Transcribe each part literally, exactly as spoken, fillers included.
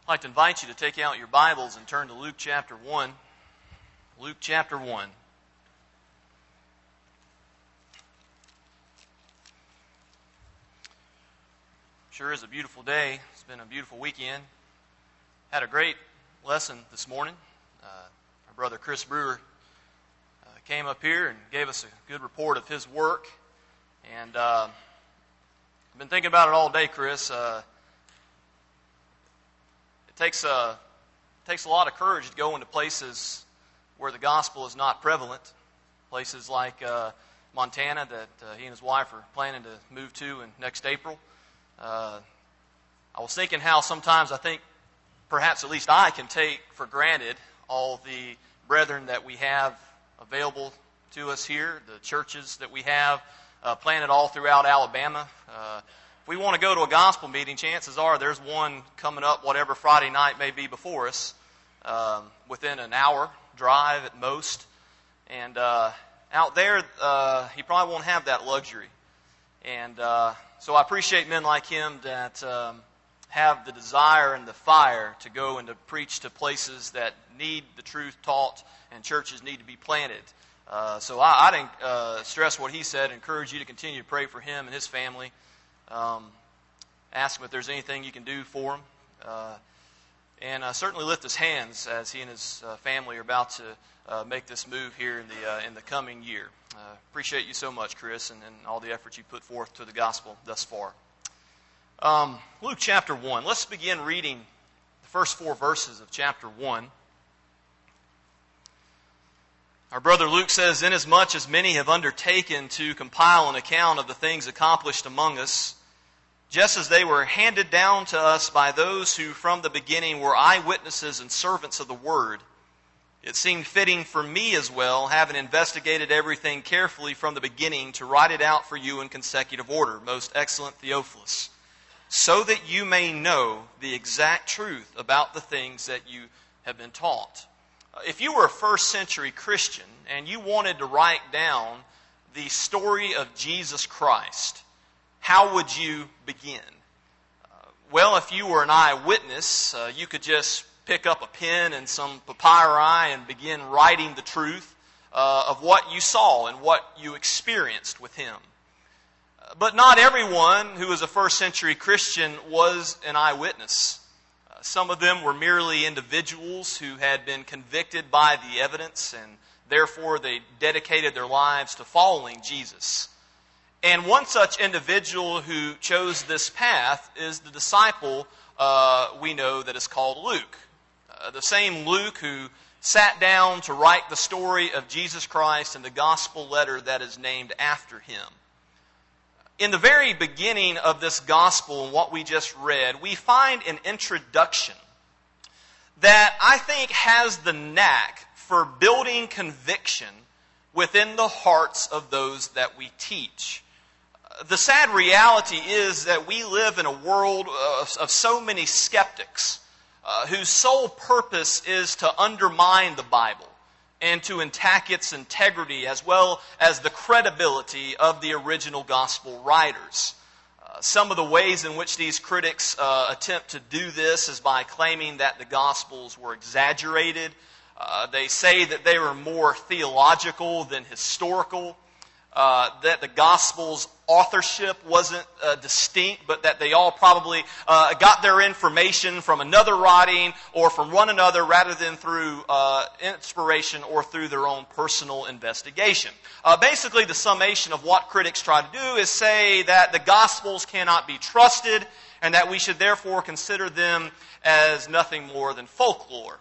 I'd like to invite you to take out your Bibles and turn to Luke chapter one. Luke chapter one. Sure is a beautiful day. It's been a beautiful weekend. Had a great lesson this morning. Uh, our brother Chris Brewer uh, came up here and gave us a good report of his work. And uh, I've been thinking about it all day, Chris. Uh, It takes a, takes a lot of courage to go into places where the gospel is not prevalent. Places like uh, Montana that uh, he and his wife are planning to move to in next April. Uh, I was thinking how sometimes I think perhaps at least I can take for granted all the brethren that we have available to us here, the churches that we have uh, planted all throughout Alabama. Uh, If we want to go to a gospel meeting, chances are there's one coming up whatever Friday night may be before us, um, within an hour drive at most. And uh, out there, uh, he probably won't have that luxury. And uh, so I appreciate men like him that um, have the desire and the fire to go and to preach to places that need the truth taught and churches need to be planted. Uh, so I, I didn't uh, stress what he said, encourage you to continue to pray for him and his family. Um, ask him if there's anything you can do for him. Uh, and uh, certainly lift his hands as he and his uh, family are about to uh, make this move here in the uh, in the coming year. Uh, appreciate you so much, Chris, and, and all the efforts you put forth to the gospel thus far. Um, Luke chapter one. Let's begin reading the first four verses of chapter one. Our brother Luke says, "Inasmuch as many have undertaken to compile an account of the things accomplished among us, just as they were handed down to us by those who from the beginning were eyewitnesses and servants of the word, it seemed fitting for me as well, having investigated everything carefully from the beginning, to write it out for you in consecutive order, most excellent Theophilus, so that you may know the exact truth about the things that you have been taught." If you were a first century Christian and you wanted to write down the story of Jesus Christ, how would you begin? Uh, well, if you were an eyewitness, uh, you could just pick up a pen and some papyri and begin writing the truth uh, of what you saw and what you experienced with him. Uh, but not everyone who was a first century Christian was an eyewitness. Some of them were merely individuals who had been convicted by the evidence, and therefore they dedicated their lives to following Jesus. And one such individual who chose this path is the disciple uh, we know that is called Luke. Uh, the same Luke who sat down to write the story of Jesus Christ in the gospel letter that is named after him. In the very beginning of this gospel and what we just read, we find an introduction that I think has the knack for building conviction within the hearts of those that we teach. The sad reality is that we live in a world of, of so many skeptics uh, whose sole purpose is to undermine the Bible and to attack its integrity as well as the credibility of the original gospel writers. Uh, some of the ways in which these critics uh, attempt to do this is by claiming that the gospels were exaggerated. Uh, they say that they were more theological than historical. Uh, that the gospel's authorship wasn't uh, distinct, but that they all probably uh, got their information from another writing or from one another rather than through uh, inspiration or through their own personal investigation. Uh, basically, the summation of what critics try to do is say that the gospels cannot be trusted and that we should therefore consider them as nothing more than folklore.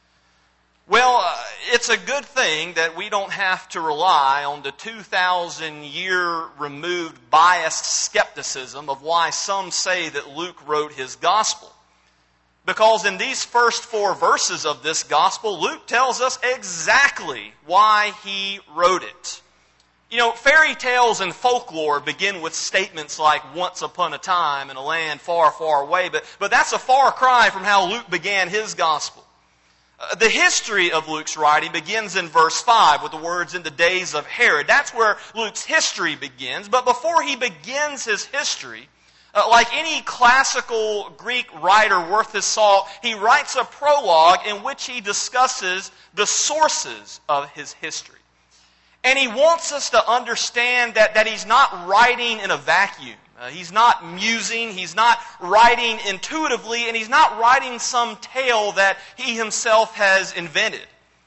Well, uh, it's a good thing that we don't have to rely on the two thousand year removed biased skepticism of why some say that Luke wrote his gospel. Because in these first four verses of this gospel, Luke tells us exactly why he wrote it. You know, fairy tales and folklore begin with statements like once upon a time in a land far, far away, but, but that's a far cry from how Luke began his gospel. The history of Luke's writing begins in verse five with the words, "in the days of Herod." That's where Luke's history begins. But before he begins his history, Uh, like any classical Greek writer worth his salt, he writes a prologue in which he discusses the sources of his history. And he wants us to understand that, that he's not writing in a vacuum. Uh, he's not musing, he's not writing intuitively, and he's not writing some tale that he himself has invented.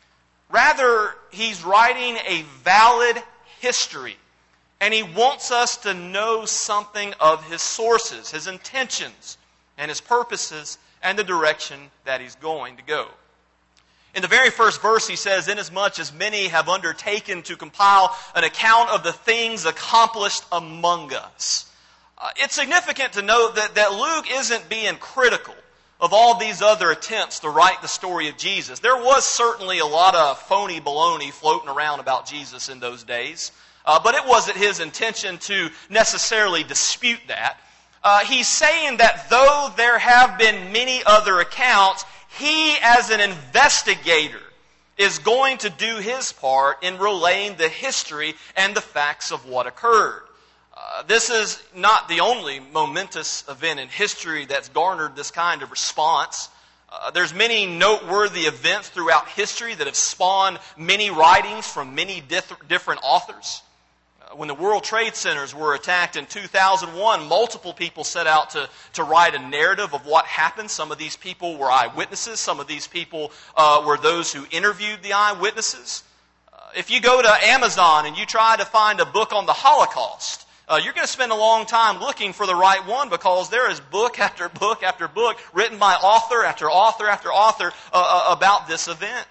Rather, he's writing a valid history. And he wants us to know something of his sources, his intentions, and his purposes, and the direction that he's going to go. In the very first verse he says, "Inasmuch as many have undertaken to compile an account of the things accomplished among us." Uh, it's significant to note that, that Luke isn't being critical of all these other attempts to write the story of Jesus. There was certainly a lot of phony baloney floating around about Jesus in those days. Uh, but it wasn't his intention to necessarily dispute that. Uh, he's saying that though there have been many other accounts, he as an investigator is going to do his part in relaying the history and the facts of what occurred. Uh, this is not the only momentous event in history that's garnered this kind of response. Uh, there's many noteworthy events throughout history that have spawned many writings from many dif- different authors. When the World Trade Centers were attacked in two thousand one, multiple people set out to, to write a narrative of what happened. Some of these people were eyewitnesses. Some of these people uh, were those who interviewed the eyewitnesses. Uh, if you go to Amazon and you try to find a book on the Holocaust, uh, you're going to spend a long time looking for the right one, because there is book after book after book written by author after author after author uh, about this event.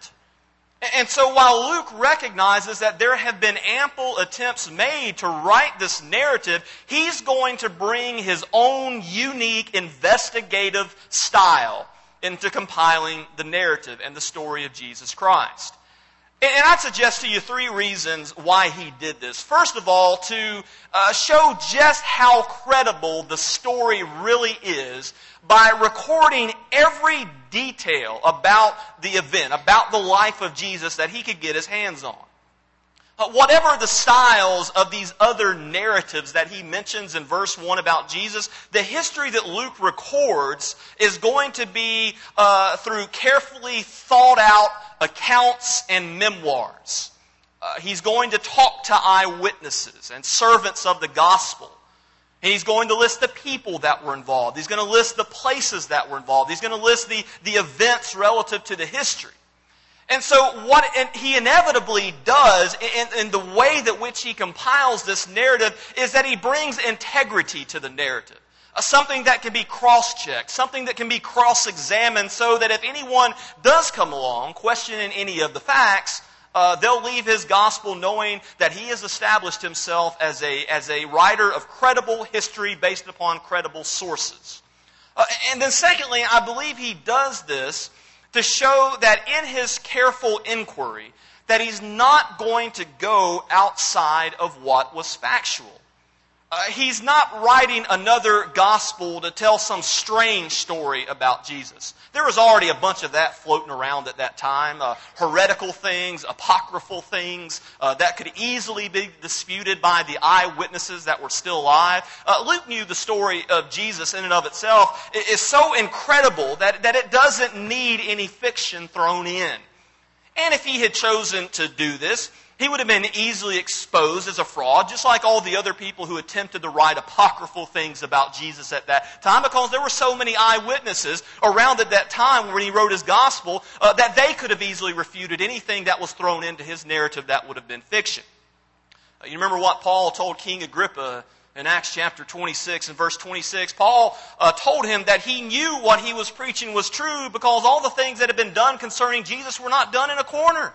And so while Luke recognizes that there have been ample attempts made to write this narrative, he's going to bring his own unique investigative style into compiling the narrative and the story of Jesus Christ. And I'd suggest to you three reasons why he did this. First of all, to uh, show just how credible the story really is by recording every detail about the event, about the life of Jesus that he could get his hands on. Uh, whatever the styles of these other narratives that he mentions in verse one about Jesus, the history that Luke records is going to be uh, through carefully thought out accounts and memoirs. Uh, he's going to talk to eyewitnesses and servants of the gospel. And he's going to list the people that were involved. He's going to list the places that were involved. He's going to list the, the events relative to the history. And so what he inevitably does in, in the way that which he compiles this narrative is that he brings integrity to the narrative. Uh, something that can be cross-checked, something that can be cross-examined, so that if anyone does come along questioning any of the facts, uh, they'll leave his gospel knowing that he has established himself as a, as a writer of credible history based upon credible sources. Uh, and then secondly, I believe he does this to show that in his careful inquiry, that he's not going to go outside of what was factual. Uh, he's not writing another gospel to tell some strange story about Jesus. There was already a bunch of that floating around at that time. Uh, heretical things, apocryphal things uh, that could easily be disputed by the eyewitnesses that were still alive. Uh, Luke knew the story of Jesus in and of itself is so incredible that, that it doesn't need any fiction thrown in. And if he had chosen to do this, he would have been easily exposed as a fraud, just like all the other people who attempted to write apocryphal things about Jesus at that time, because there were so many eyewitnesses around at that time when he wrote his gospel uh, that they could have easily refuted anything that was thrown into his narrative that would have been fiction. Uh, you remember what Paul told King Agrippa in Acts chapter twenty-six and verse twenty-six? Paul uh, told him that he knew what he was preaching was true because all the things that had been done concerning Jesus were not done in a corner.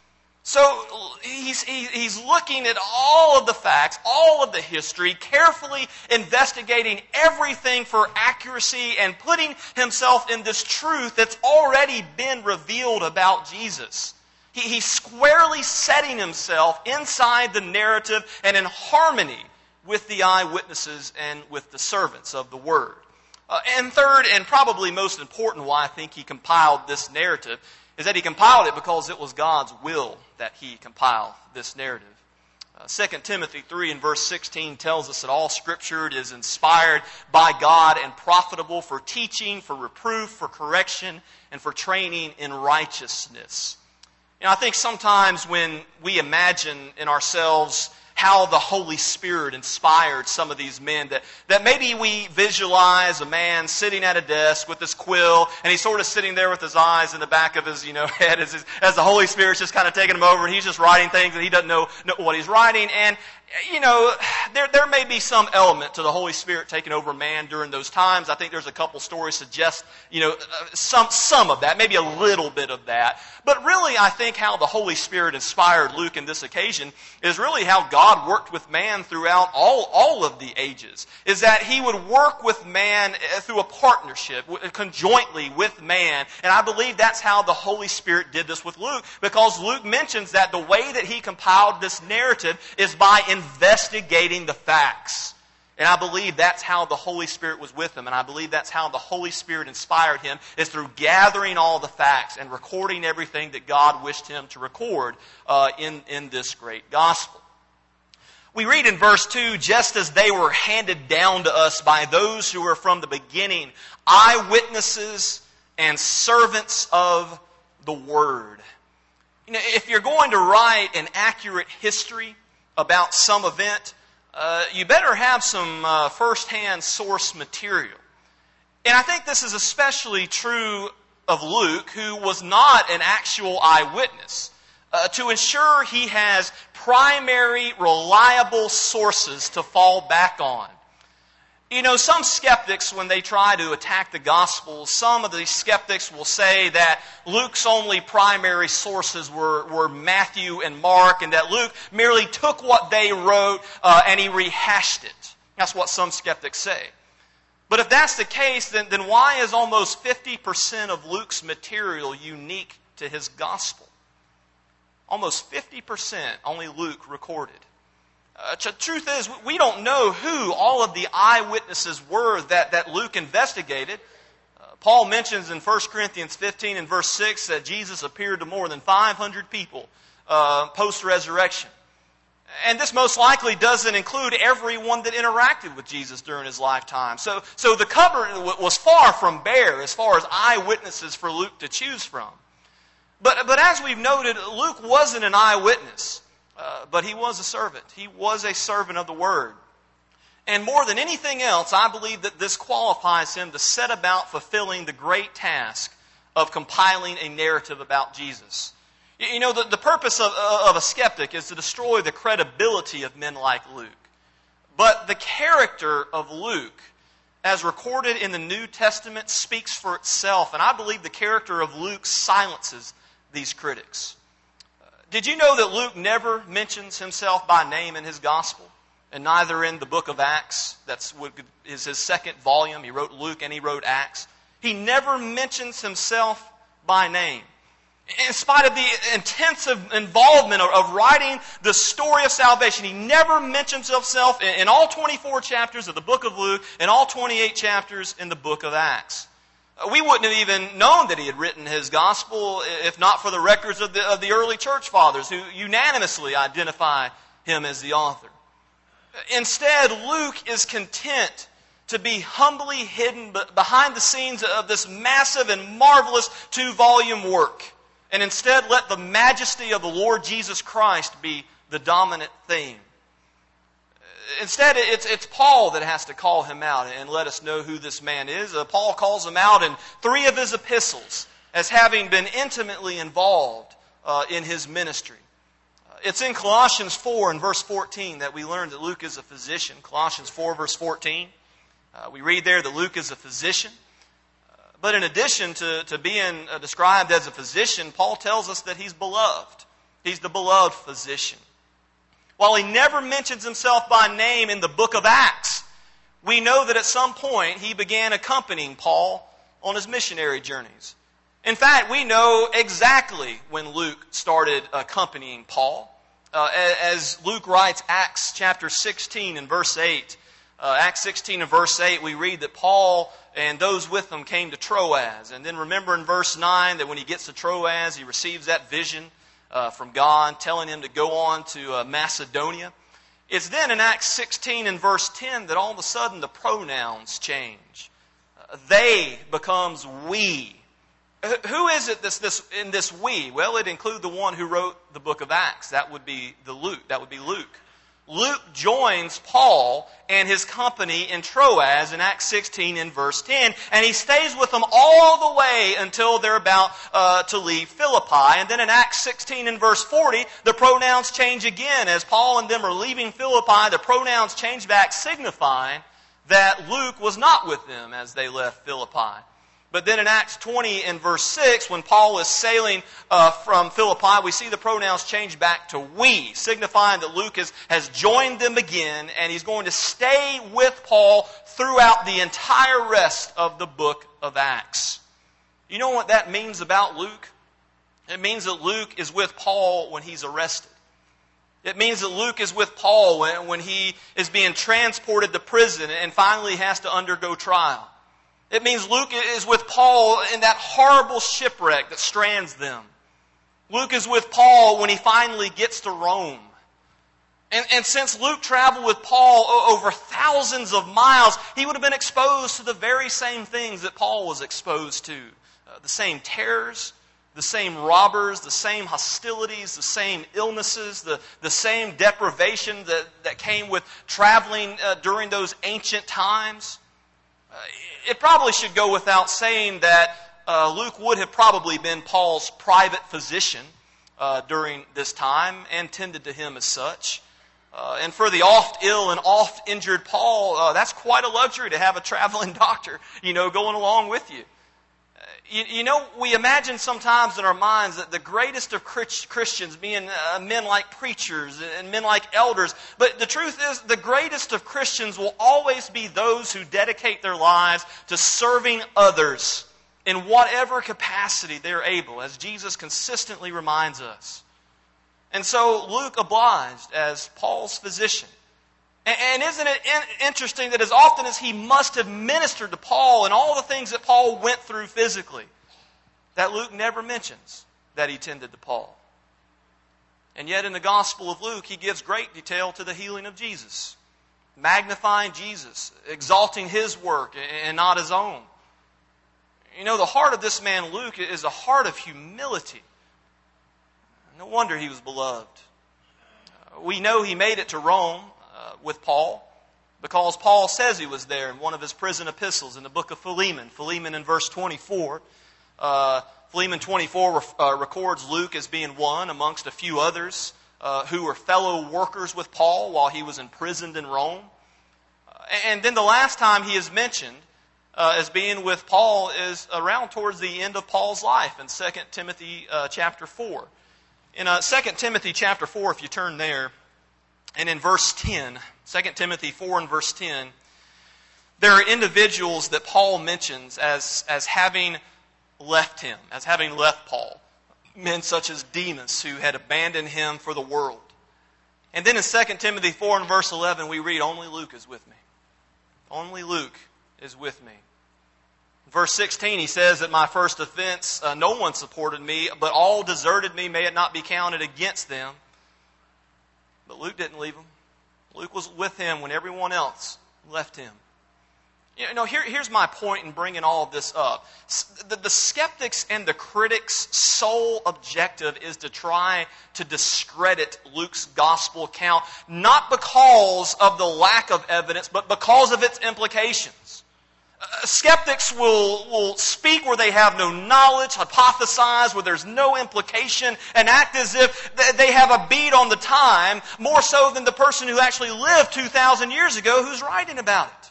So he's, he's looking at all of the facts, all of the history, carefully investigating everything for accuracy and putting himself in this truth that's already been revealed about Jesus. He, he's squarely setting himself inside the narrative and in harmony with the eyewitnesses and with the servants of the Word. Uh, and third, and probably most important why I think he compiled this narrative, is that he compiled it because it was God's will that he compile this narrative. Uh, Second Timothy three and verse sixteen tells us that all Scripture is inspired by God and profitable for teaching, for reproof, for correction, and for training in righteousness. You know, I think sometimes when we imagine in ourselves how the Holy Spirit inspired some of these men, that, that maybe we visualize a man sitting at a desk with his quill, and he's sort of sitting there with his eyes in the back of his, you know, head as, his, as the Holy Spirit's just kind of taking him over, and he's just writing things, and he doesn't know, know what he's writing. And, you know, there, there may be some element to the Holy Spirit taking over man during those times. I think there's a couple stories suggest, you know, some, some of that, maybe a little bit of that. But really, I think how the Holy Spirit inspired Luke in this occasion is really how God worked with man throughout all, all of the ages. Is that he would work with man through a partnership, conjointly with man. And I believe that's how the Holy Spirit did this with Luke, because Luke mentions that the way that he compiled this narrative is by investigating the facts. And I believe that's how the Holy Spirit was with him. And I believe that's how the Holy Spirit inspired him, is through gathering all the facts and recording everything that God wished him to record uh, in, in this great gospel. We read in verse two, just as they were handed down to us by those who were from the beginning, eyewitnesses and servants of the Word. You know, if you're going to write an accurate history about some event, uh, you better have some uh, first-hand source material. And I think this is especially true of Luke, who was not an actual eyewitness. Uh, to ensure he has primary, reliable sources to fall back on. You know, some skeptics, when they try to attack the Gospels, some of these skeptics will say that Luke's only primary sources were, were Matthew and Mark, and that Luke merely took what they wrote uh, and he rehashed it. That's what some skeptics say. But if that's the case, then, then why is almost fifty percent of Luke's material unique to his Gospel? Almost fifty percent only Luke recorded. Uh, the truth is, we don't know who all of the eyewitnesses were that, that Luke investigated. Uh, Paul mentions in First Corinthians fifteen and verse six that Jesus appeared to more than five hundred people uh, post-resurrection. And this most likely doesn't include everyone that interacted with Jesus during his lifetime. So, so the cupboard was far from bare as far as eyewitnesses for Luke to choose from. But, but as we've noted, Luke wasn't an eyewitness. Uh, but he was a servant. He was a servant of the Word. And more than anything else, I believe that this qualifies him to set about fulfilling the great task of compiling a narrative about Jesus. You know, the, the purpose of, of a skeptic is to destroy the credibility of men like Luke. But the character of Luke, as recorded in the New Testament, speaks for itself. And I believe the character of Luke silences these critics. Did you know that Luke never mentions himself by name in his gospel? And neither in the book of Acts. That's what is his second volume. He wrote Luke and he wrote Acts. He never mentions himself by name. In spite of the intensive involvement of, of writing the story of salvation, he never mentions himself in, in all twenty-four chapters of the book of Luke and all twenty-eight chapters in the book of Acts. We wouldn't have even known that he had written his gospel if not for the records of the, of the early church fathers who unanimously identify him as the author. Instead, Luke is content to be humbly hidden behind the scenes of this massive and marvelous two-volume work, and instead let the majesty of the Lord Jesus Christ be the dominant theme. Instead, it's, it's Paul that has to call him out and let us know who this man is. Uh, Paul calls him out in three of his epistles as having been intimately involved uh, in his ministry. Uh, it's in Colossians four and verse fourteen that we learn that Luke is a physician. Colossians four verse fourteen. Uh, we read there that Luke is a physician. Uh, but in addition to, to being uh, described as a physician, Paul tells us that he's beloved. He's the beloved physician. While he never mentions himself by name in the book of Acts, we know that at some point he began accompanying Paul on his missionary journeys. In fact, we know exactly when Luke started accompanying Paul. Uh, as Luke writes Acts chapter sixteen and verse eight, uh, Acts sixteen and verse eight, we read that Paul and those with him came to Troas. And then remember in verse nine that when he gets to Troas, he receives that vision uh, from God, telling him to go on to uh, Macedonia. It's then in Acts sixteen and verse ten that all of a sudden the pronouns change. Uh, they becomes we. Who is it that's this in this we? Well, it includes the one who wrote the book of Acts. That would be the Luke. That would be Luke. Luke joins Paul and his company in Troas in Acts sixteen in verse ten, and he stays with them all the way until they're about uh, to leave Philippi. And then in Acts sixteen in verse forty, the pronouns change again. As Paul and them are leaving Philippi, the pronouns change back, signifying that Luke was not with them as they left Philippi. But then in Acts twenty and verse six, when Paul is sailing uh, from Philippi, we see the pronouns change back to we, signifying that Luke is, has joined them again, and he's going to stay with Paul throughout the entire rest of the book of Acts. You know what that means about Luke? It means that Luke is with Paul when he's arrested. It means that Luke is with Paul when, when he is being transported to prison and finally has to undergo trial. It means Luke is with Paul in that horrible shipwreck that strands them. Luke is with Paul when he finally gets to Rome. And, and since Luke traveled with Paul over thousands of miles, he would have been exposed to the very same things that Paul was exposed to. Uh, the same terrors, the same robbers, the same hostilities, the same illnesses, the, the same deprivation that, that came with traveling uh, during those ancient times. Uh, it probably should go without saying that uh, Luke would have probably been Paul's private physician uh, during this time and tended to him as such. Uh, and for the oft ill and oft injured Paul, uh, that's quite a luxury to have a traveling doctor, you know, going along with you. You, you know, we imagine sometimes in our minds that the greatest of Christians being uh, men like preachers and men like elders. But the truth is, the greatest of Christians will always be those who dedicate their lives to serving others in whatever capacity they're able, as Jesus consistently reminds us. And so Luke obliged as Paul's physician. And isn't it interesting that as often as he must have ministered to Paul and all the things that Paul went through physically, that Luke never mentions that he tended to Paul. And yet in the Gospel of Luke, he gives great detail to the healing of Jesus, magnifying Jesus, exalting his work and not his own. You know, the heart of this man Luke is a heart of humility. No wonder he was beloved. We know he made it to Rome Uh, with Paul, because Paul says he was there in one of his prison epistles in the book of Philemon. Philemon in verse twenty-four. Uh, Philemon twenty-four uh, records Luke as being one amongst a few others uh, who were fellow workers with Paul while he was imprisoned in Rome. Uh, and then the last time he is mentioned uh, as being with Paul is around towards the end of Paul's life in Second Timothy uh, chapter four. In uh, Second Timothy chapter four, if you turn there, and in verse ten, Second Timothy four and verse ten, there are individuals that Paul mentions as, as having left him, as having left Paul. Men such as Demas, who had abandoned him for the world. And then in Second Timothy four and verse eleven, we read, only Luke is with me. Only Luke is with me. Verse sixteen, he says, at my first offense, uh, no one supported me, but all deserted me, may it not be counted against them. But Luke didn't leave him. Luke was with him when everyone else left him. You know, here, here's my point in bringing all of this up. The, the skeptics and the critics' sole objective is to try to discredit Luke's gospel account, not because of the lack of evidence, but because of its implications. Uh, skeptics will, will speak where they have no knowledge, hypothesize where there's no implication, and act as if they have a bead on the time, more so than the person who actually lived two thousand years ago who's writing about it.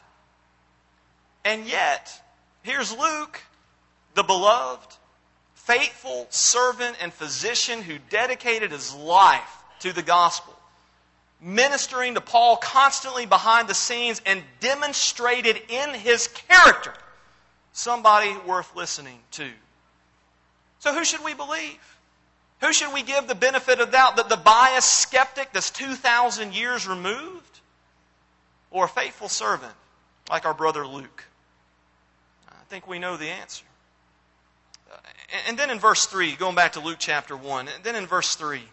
And yet, here's Luke, the beloved, faithful servant and physician who dedicated his life to the gospel, ministering to Paul constantly behind the scenes and demonstrated in his character somebody worth listening to. So who should we believe? Who should we give the benefit of doubt? That the biased skeptic that's two thousand years removed? Or a faithful servant like our brother Luke? I think we know the answer. And then in verse three, going back to Luke chapter one, and then in verse three,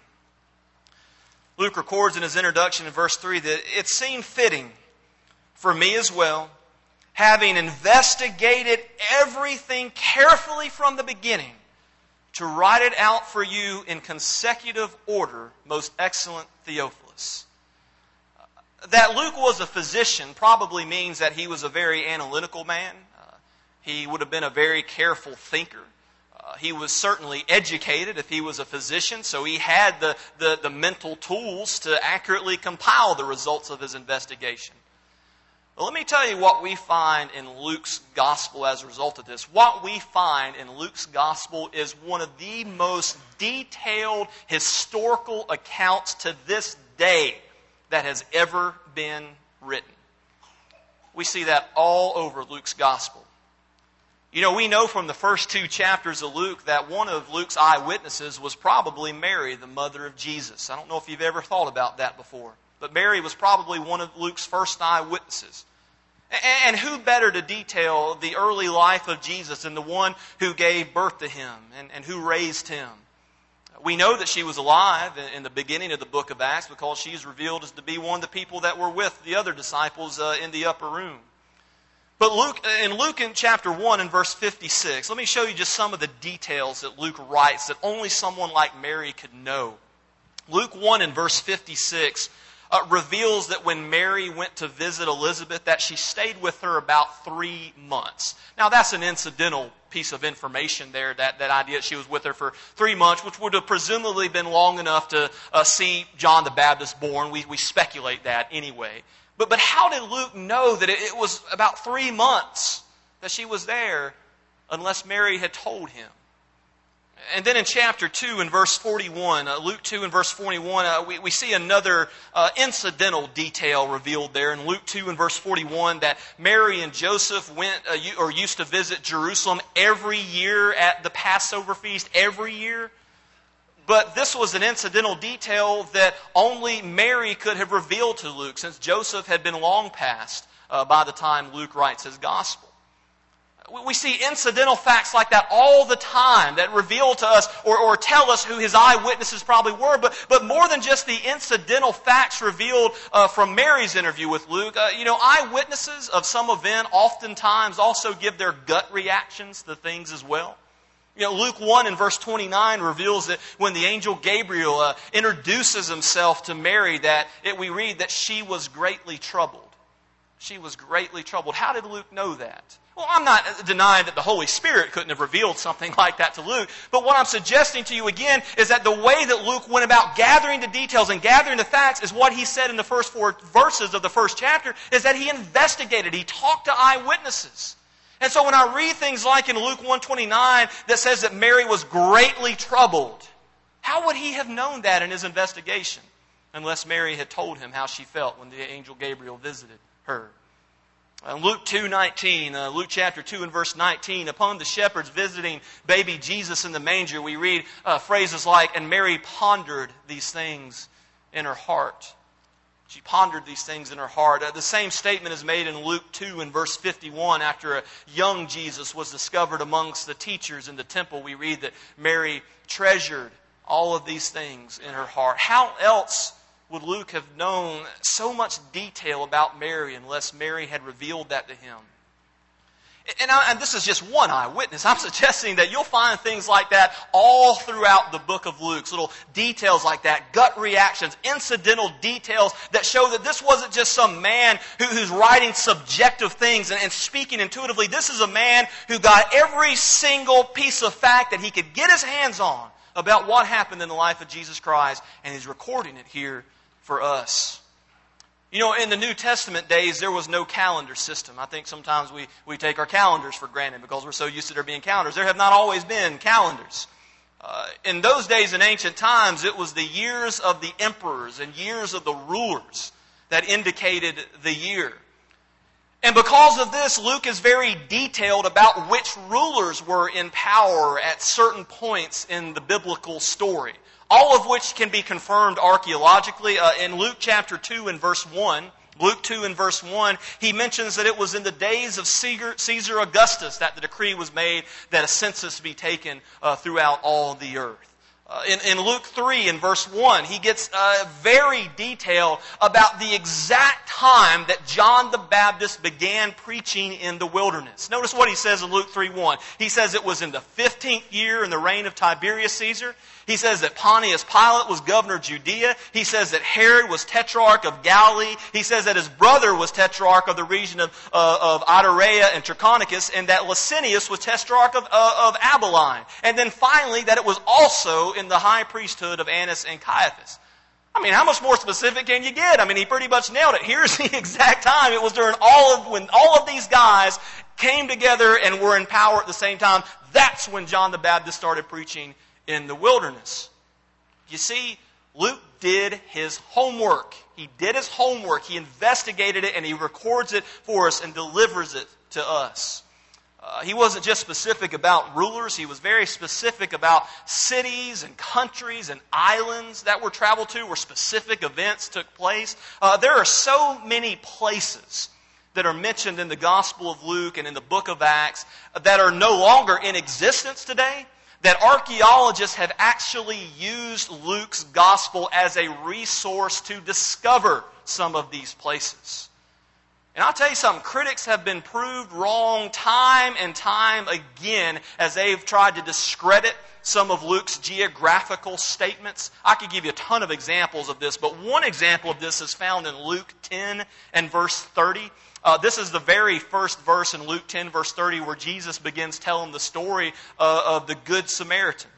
Luke records in his introduction in verse three that it seemed fitting for me as well, having investigated everything carefully from the beginning, to write it out for you in consecutive order, most excellent Theophilus. That Luke was a physician probably means that he was a very analytical man. Uh, he would have been a very careful thinker. Uh, he was certainly educated if he was a physician, so he had the, the, the mental tools to accurately compile the results of his investigation. But let me tell you what we find in Luke's gospel as a result of this. What we find in Luke's gospel is one of the most detailed historical accounts to this day that has ever been written. We see that all over Luke's gospel. You know, we know from the first two chapters of Luke that one of Luke's eyewitnesses was probably Mary, the mother of Jesus. I don't know if you've ever thought about that before, but Mary was probably one of Luke's first eyewitnesses. And who better to detail the early life of Jesus than the one who gave birth to him and, and who raised him? We know that she was alive in the beginning of the book of Acts because she's revealed as to be one of the people that were with the other disciples uh, in the upper room. But Luke, in Luke in chapter one and verse fifty-six, let me show you just some of the details that Luke writes that only someone like Mary could know. Luke one and verse fifty-six Uh, reveals that when Mary went to visit Elizabeth, that she stayed with her about three months. Now, that's an incidental piece of information there, that, that idea that she was with her for three months, which would have presumably been long enough to uh, see John the Baptist born. We, we speculate that anyway. But, but how did Luke know that it, it was about three months that she was there unless Mary had told him? And then in chapter two and verse forty-one, uh, Luke two and verse forty-one, uh, we, we see another uh, incidental detail revealed there. In Luke two and verse forty-one, that Mary and Joseph went uh, or used to visit Jerusalem every year at the Passover feast, every year. But this was an incidental detail that only Mary could have revealed to Luke, since Joseph had been long past uh, by the time Luke writes his gospel. We see incidental facts like that all the time that reveal to us or, or tell us who his eyewitnesses probably were. But, but more than just the incidental facts revealed uh, from Mary's interview with Luke, uh, you know, eyewitnesses of some event oftentimes also give their gut reactions to things as well. You know, Luke one and verse twenty-nine reveals that when the angel Gabriel uh, introduces himself to Mary, that it, we read that she was greatly troubled. She was greatly troubled. How did Luke know that? Well, I'm not denying that the Holy Spirit couldn't have revealed something like that to Luke. But what I'm suggesting to you again is that the way that Luke went about gathering the details and gathering the facts is what he said in the first four verses of the first chapter, is that he investigated. He talked to eyewitnesses. And so when I read things like in Luke one twenty-nine that says that Mary was greatly troubled, how would he have known that in his investigation unless Mary had told him how she felt when the angel Gabriel visited her? Uh, Luke two nineteen, uh, Luke chapter two and verse nineteen, upon the shepherds visiting baby Jesus in the manger, we read uh, phrases like, and Mary pondered these things in her heart. She pondered these things in her heart. Uh, the same statement is made in Luke two and verse fifty-one. After a young Jesus was discovered amongst the teachers in the temple, we read that Mary treasured all of these things in her heart. How else would Luke have known so much detail about Mary unless Mary had revealed that to him? And, I, and this is just one eyewitness. I'm suggesting that you'll find things like that all throughout the book of Luke. Little details like that, gut reactions, incidental details that show that this wasn't just some man who, who's writing subjective things and, and speaking intuitively. This is a man who got every single piece of fact that he could get his hands on about what happened in the life of Jesus Christ, and he's recording it here for us. You know, in the New Testament days, there was no calendar system. I think sometimes we, we take our calendars for granted because we're so used to there being calendars. There have not always been calendars. Uh, in those days, in ancient times, it was the years of the emperors and years of the rulers that indicated the year. And because of this, Luke is very detailed about which rulers were in power at certain points in the biblical story. All of which can be confirmed archaeologically. Uh, in Luke chapter two and verse one, Luke two and verse one, he mentions that it was in the days of Caesar Augustus that the decree was made that a census be taken uh, throughout all the earth. Uh, in, in Luke three, in verse one, he gets uh, very detailed about the exact time that John the Baptist began preaching in the wilderness. Notice what he says in Luke three one. He says it was in the fifteenth year in the reign of Tiberius Caesar. He says that Pontius Pilate was governor of Judea. He says that Herod was tetrarch of Galilee. He says that his brother was tetrarch of the region of, uh, of Ituraea and Trachonitis, and that Licinius was tetrarch of, uh, of Abilene. And then finally, that it was also in the high priesthood of Annas and Caiaphas. I mean, how much more specific can you get? I mean, he pretty much nailed it. Here's the exact time. It was during all of, when all of these guys came together and were in power at the same time. That's when John the Baptist started preaching in the wilderness. You see, Luke did his homework. He did his homework. He investigated it and he records it for us and delivers it to us. Uh, he wasn't just specific about rulers. He was very specific about cities and countries and islands that were traveled to, where specific events took place. Uh, there are so many places that are mentioned in the Gospel of Luke and in the book of Acts that are no longer in existence today, that archaeologists have actually used Luke's gospel as a resource to discover some of these places. And I'll tell you something, critics have been proved wrong time and time again as they've tried to discredit some of Luke's geographical statements. I could give you a ton of examples of this, but one example of this is found in Luke ten and verse thirty. Uh, this is the very first verse in Luke ten, verse thirty, where Jesus begins telling the story uh, of the Good Samaritan.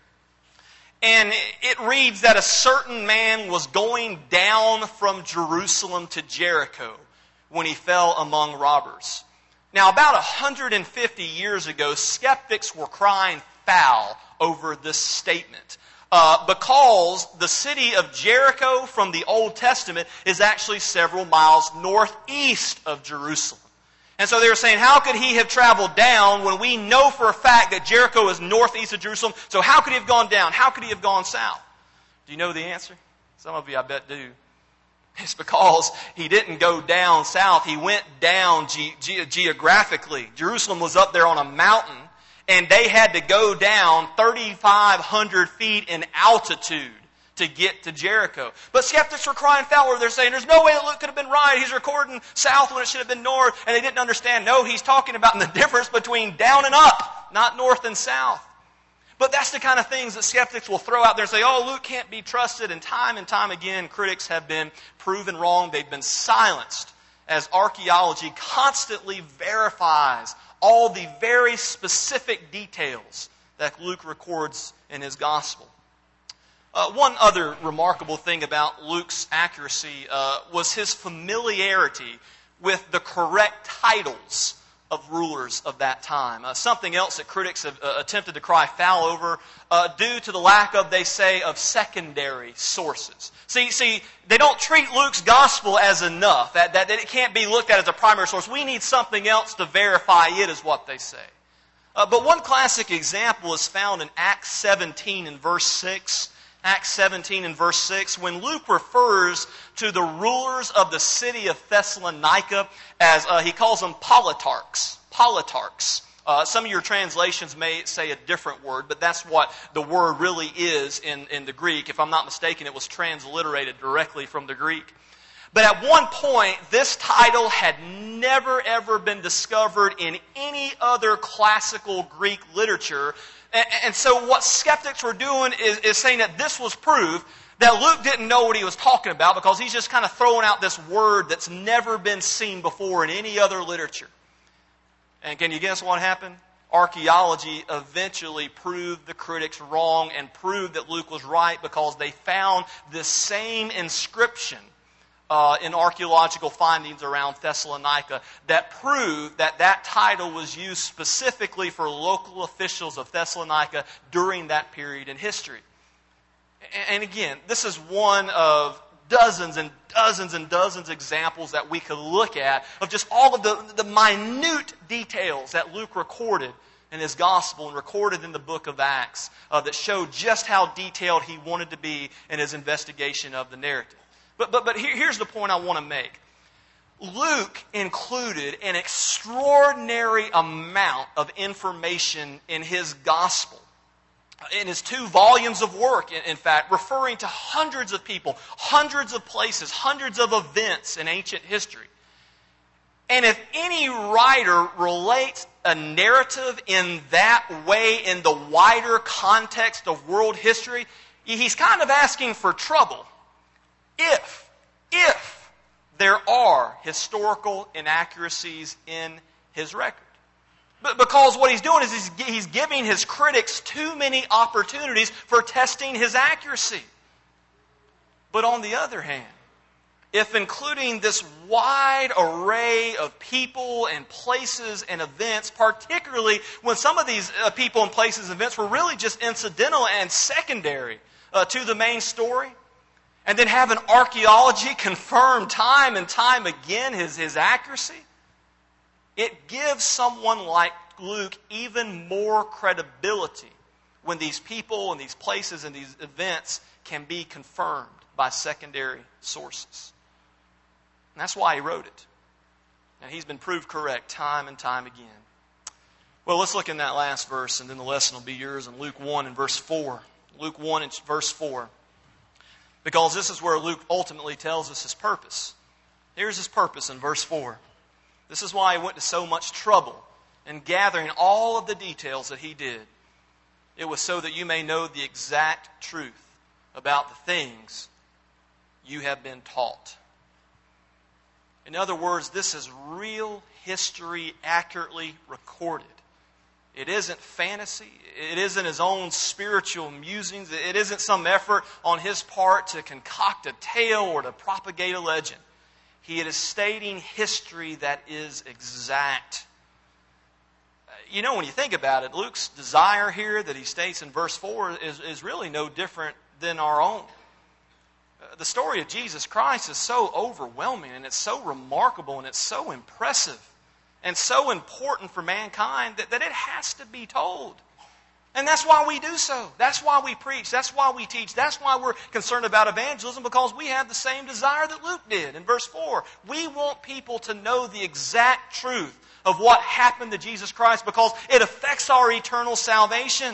And it reads that a certain man was going down from Jerusalem to Jericho when he fell among robbers. Now, about one hundred fifty years ago, skeptics were crying foul over this statement. Uh, because the city of Jericho from the Old Testament is actually several miles northeast of Jerusalem. And so they were saying, how could he have traveled down when we know for a fact that Jericho is northeast of Jerusalem? So how could he have gone down? How could he have gone south? Do you know the answer? Some of you, I bet, do. It's because he didn't go down south. He went down ge- ge- geographically. Jerusalem was up there on a mountain, and they had to go down thirty-five hundred feet in altitude to get to Jericho. But skeptics were crying foul. They're saying, there's no way that Luke could have been right. He's recording south when it should have been north. And they didn't understand. No, he's talking about the difference between down and up, not north and south. But that's the kind of things that skeptics will throw out there and say, oh, Luke can't be trusted. And time and time again, critics have been proven wrong. They've been silenced as archaeology constantly verifies all the very specific details that Luke records in his gospel. Uh, one other remarkable thing about Luke's accuracy uh, was his familiarity with the correct titles of rulers of that time. Uh, something else that critics have uh, attempted to cry foul over uh, due to the lack of, they say, of secondary sources. See, see, they don't treat Luke's gospel as enough, that, that, that it can't be looked at as a primary source. We need something else to verify it, is what they say. Uh, but one classic example is found in Acts seventeen and verse six. Acts seventeen and verse six, when Luke refers to the rulers of the city of Thessalonica as, uh, he calls them politarchs. Politarchs. Uh, some of your translations may say a different word, but that's what the word really is in, in the Greek. If I'm not mistaken, it was transliterated directly from the Greek. But at one point, this title had never ever been discovered in any other classical Greek literature. And, and so what skeptics were doing is, is saying that this was proof that Luke didn't know what he was talking about, because he's just kind of throwing out this word that's never been seen before in any other literature. And can you guess what happened? Archaeology eventually proved the critics wrong and proved that Luke was right, because they found this same inscription Uh, in archaeological findings around Thessalonica that proved that that title was used specifically for local officials of Thessalonica during that period in history. And again, this is one of dozens and dozens and dozens of examples that we could look at of just all of the, the minute details that Luke recorded in his gospel and recorded in the book of Acts uh, that showed just how detailed he wanted to be in his investigation of the narrative. But, but, but here, here's the point I want to make. Luke included an extraordinary amount of information in his gospel. In his two volumes of work, in fact, referring to hundreds of people, hundreds of places, hundreds of events in ancient history. And if any writer relates a narrative in that way, in the wider context of world history, he's kind of asking for trouble. If, if there are historical inaccuracies in his record. But because what he's doing is he's, he's giving his critics too many opportunities for testing his accuracy. But on the other hand, if including this wide array of people and places and events, particularly when some of these uh, people and places and events were really just incidental and secondary uh, to the main story, and then having archaeology confirm time and time again his, his accuracy, it gives someone like Luke even more credibility when these people and these places and these events can be confirmed by secondary sources. And that's why he wrote it. And he's been proved correct time and time again. Well, let's look in that last verse, and then the lesson will be yours in Luke one and verse four. Luke one and verse four. Because this is where Luke ultimately tells us his purpose. Here's his purpose in verse four. This is why he went to so much trouble in gathering all of the details that he did. It was so that you may know the exact truth about the things you have been taught. In other words, this is real history accurately recorded. It isn't fantasy. It isn't his own spiritual musings. It isn't some effort on his part to concoct a tale or to propagate a legend. He is stating history that is exact. You know, when you think about it, Luke's desire here that he states in verse four is, is really no different than our own. The story of Jesus Christ is so overwhelming, and it's so remarkable, and it's so impressive, and so important for mankind that, that it has to be told. And that's why we do so. That's why we preach. That's why we teach. That's why we're concerned about evangelism, because we have the same desire that Luke did in verse four. We want people to know the exact truth of what happened to Jesus Christ because it affects our eternal salvation.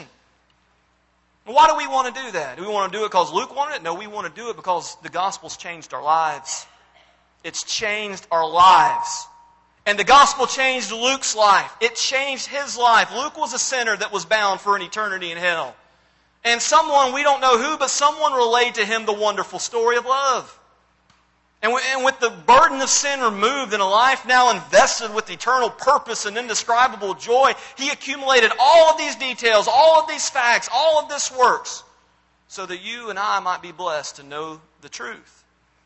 Why do we want to do that? Do we want to do it because Luke wanted it? No, we want to do it because the gospel's changed our lives. It's changed our lives. And the gospel changed Luke's life. It changed his life. Luke was a sinner that was bound for an eternity in hell. And someone, we don't know who, but someone relayed to him the wonderful story of love. And with the burden of sin removed and a life now invested with eternal purpose and indescribable joy, he accumulated all of these details, all of these facts, all of this works, so that you and I might be blessed to know the truth.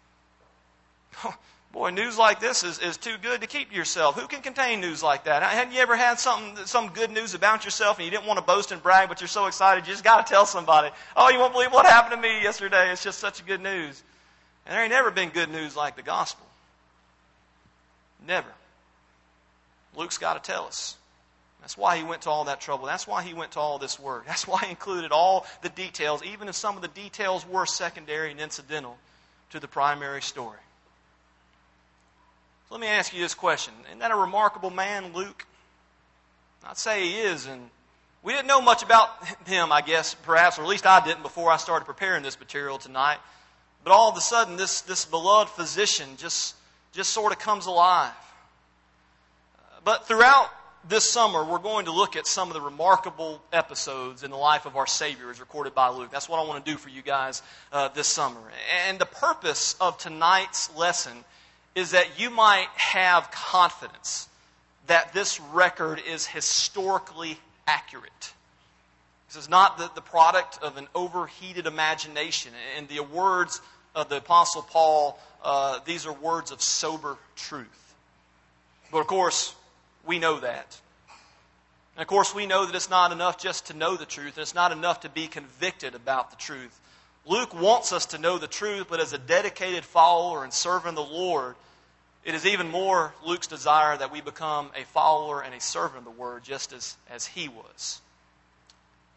Boy, news like this is, is too good to keep to yourself. Who can contain news like that? Hadn't you ever had something, some good news about yourself and you didn't want to boast and brag, but you're so excited you just got to tell somebody, oh, you won't believe what happened to me yesterday. It's just such good news. And there ain't never been good news like the gospel. Never. Luke's got to tell us. That's why he went to all that trouble. That's why he went to all this work. That's why he included all the details, even if some of the details were secondary and incidental to the primary story. So let me ask you this question. Isn't that a remarkable man, Luke? I'd say he is. And we didn't know much about him, I guess, perhaps, or at least I didn't before I started preparing this material tonight. But all of a sudden, this, this beloved physician just, just sort of comes alive. But throughout this summer, we're going to look at some of the remarkable episodes in the life of our Savior as recorded by Luke. That's what I want to do for you guys uh, this summer. And the purpose of tonight's lesson is that you might have confidence that this record is historically accurate. This is not the, the product of an overheated imagination. In the words of the Apostle Paul, uh, these are words of sober truth. But of course, we know that. And of course, we know that it's not enough just to know the truth. And it's not enough to be convicted about the truth. Luke wants us to know the truth, but as a dedicated follower and servant of the Lord, it is even more Luke's desire that we become a follower and a servant of the Word, just as, as he was.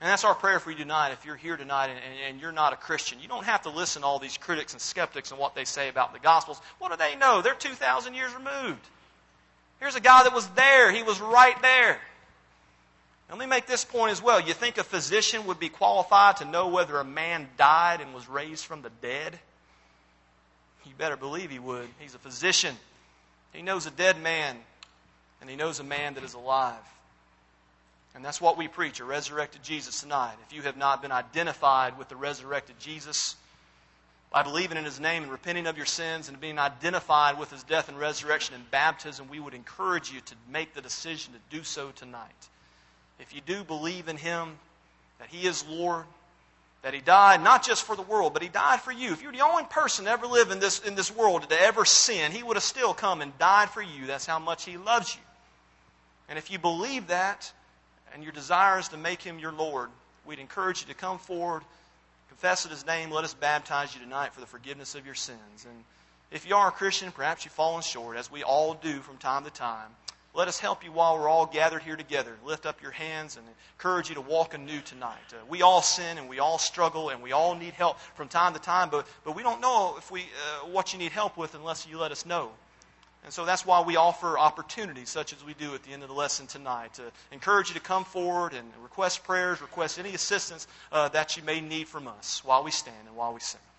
And that's our prayer for you tonight. If you're here tonight and, and you're not a Christian, you don't have to listen to all these critics and skeptics and what they say about the Gospels. What do they know? They're two thousand years removed. Here's a guy that was there. He was right there. Now, let me make this point as well. You think a physician would be qualified to know whether a man died and was raised from the dead? You better believe he would. He's a physician. He knows a dead man, and he knows a man that is alive. And that's what we preach, a resurrected Jesus tonight. If you have not been identified with the resurrected Jesus, by believing in His name and repenting of your sins and being identified with His death and resurrection and baptism, we would encourage you to make the decision to do so tonight. If you do believe in Him, that He is Lord, that He died not just for the world, but He died for you. If you're the only person to ever live in this, in this world to ever sin, He would have still come and died for you. That's how much He loves you. And if you believe that, and your desire is to make Him your Lord, we'd encourage you to come forward, confess in His name, let us baptize you tonight for the forgiveness of your sins. And if you are a Christian, perhaps you've fallen short, as we all do from time to time. Let us help you while we're all gathered here together. Lift up your hands and encourage you to walk anew tonight. Uh, we all sin and we all struggle and we all need help from time to time, but, but we don't know if we uh, what you need help with unless you let us know. And so that's why we offer opportunities such as we do at the end of the lesson tonight to encourage you to come forward and request prayers, request any assistance uh, that you may need from us while we stand and while we sing.